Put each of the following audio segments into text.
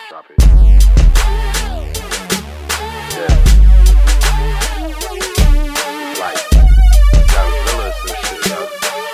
Drop it. Yeah. Like Godzilla or some shit, yo.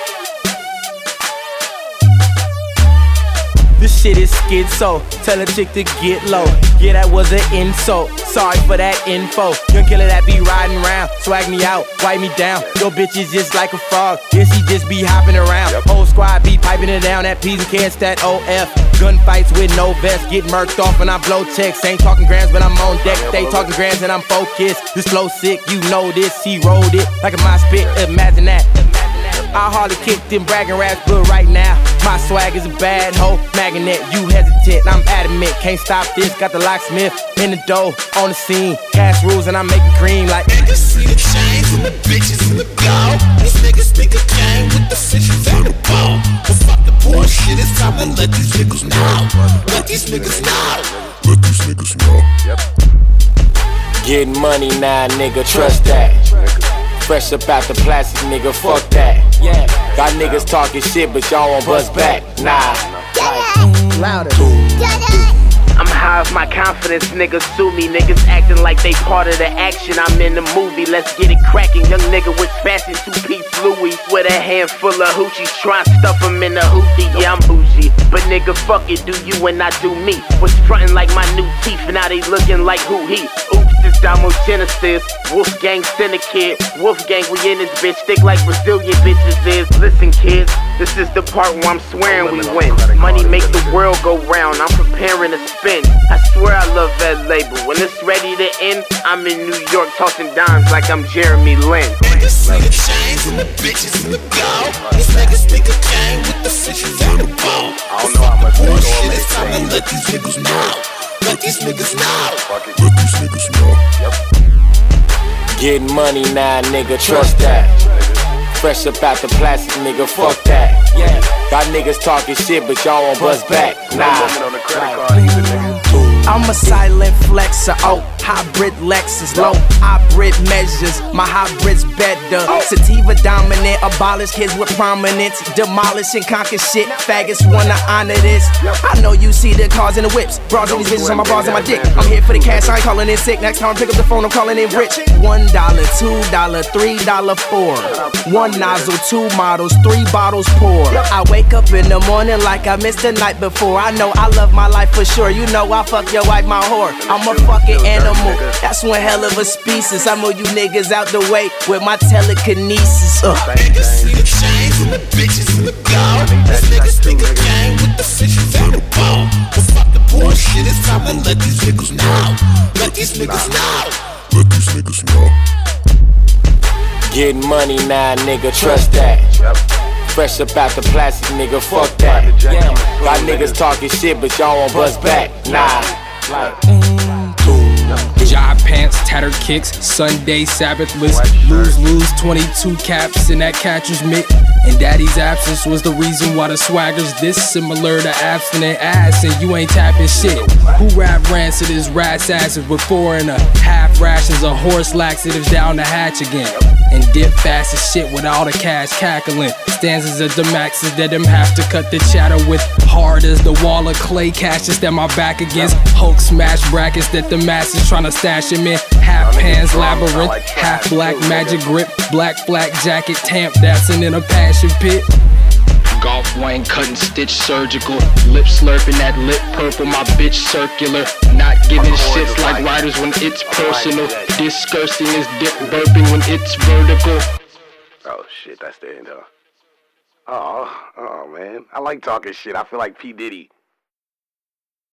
This shit is schizo. Tell a chick to get low. Yeah, that was an insult. Sorry for that info. Young killer that be riding around. Swag me out, wipe me down. Your bitch is just like a frog. Yeah, she just be hopping around. Whole squad be piping it down. That P's and K's, that OF. Gunfights with no vest. Get murked off and I blow checks. Ain't talking grams, but I'm on deck. They talking grams and I'm focused. This flow sick, you know this. He rolled it like a my spit. Imagine that. I hardly kick them bragging raps, but right now my swag is a bad hoe magnet. You hesitant, I'm adamant. Can't stop this. Got the locksmith in the dough on the scene. Cash rules and I'm making cream like. Niggas see the chains and the bitches and the gold. These niggas think a game with the fishes and the bone. But fuck the bullshit, it's time to let these niggas know. Let these niggas know. Let these niggas know. Getting money now, nigga, trust that. Fresh up out the plastic, nigga, fuck that. Yeah, got niggas talking shit, but y'all won't buzz back. Nah. Louder. I'm high off my confidence, niggas sue me. Niggas acting like they part of the action. I'm in the movie, let's get it cracking. Young nigga with fashion, 2-piece Louis with a handful of hoochies. Try and stuff them in the hoopty, yeah, I'm bougie. But nigga, fuck it, do you and I do me. Was frontin' like my new teeth, and now they looking like who he. Oops, it's Damo Genesis, Wolfgang Syndicate. Wolfgang, we in this bitch, thick like Brazilian bitches is. Listen kids, this is the part where I'm swearing we win. Money make the world go round, I'm preparing to spin. I swear I love that label. When it's ready to end, I'm in New York tossing dimes like I'm Jeremy Lin. Niggas see the chains and the bitches and the gold. These niggas think a game with the fishes and the bone. I don't know how much bullshit, it's time to let these niggas know. Let these niggas know. Let these niggas know. Getting money now, nigga, trust that. Fresh up out the plastic, nigga, fuck that. Yeah, got niggas talking shit, but y'all won't buzz back. Nah. I'm a silent flexer, oh, hybrid Lexus, low hybrid measures, my hybrid's better. Sativa dominant, abolish kids with prominence, demolish and conquer shit, faggots wanna honor this. I know you see the cars and the whips, bras on these bitches on my bars and my dick. I'm here for the cash, I ain't calling in sick, next time I pick up the phone, I'm calling in rich. $1, $2, $3, $4, 1 nozzle, 2 models, 3 bottles pour. I wake up in the morning like I missed the night before. I know I love my life for sure, you know I fuck your wife, my whore. I'm a fucking animal, that's one hell of a species. I move you niggas out the way with my telekinesis. Niggas see the chains and the bitches and the gold. These niggas think a game with the fishes and the bone. But fuck the bullshit, it's time to let these niggas know. Let these niggas know. Let these niggas know. Getting money now, nigga, trust that. Fresh up out the plastic, nigga, fuck that. Yeah, got niggas talking shit, but y'all won't buzz back. Nah. Jive pants, tattered kicks, Sunday Sabbathless. Lose 22 caps in that catcher's mitt. And daddy's absence was the reason why the swagger's this similar to abstinent ass. And you ain't tapping shit. Who rap rancid is rat's asses with 4 and a half rations of horse laxatives down the hatch again. And dip fast as shit with all the cash cackling. Stanzas of the maxes that them have to cut the chatter with. Hard as the wall of clay caches that my back against. Hulk smash brackets that the masses tryna stash him in. Half pans labyrinth, half black magic grip. Black flak jacket tamp dancing in a passion pit. Golf Wang cutting stitch surgical. Lip slurping that lip purple, my bitch circular. Not giving shits like writers when it's personal. Discursing is dip burping when it's vertical. Oh shit, that's the end, huh? Oh man, I like talking shit. I feel like P. Diddy.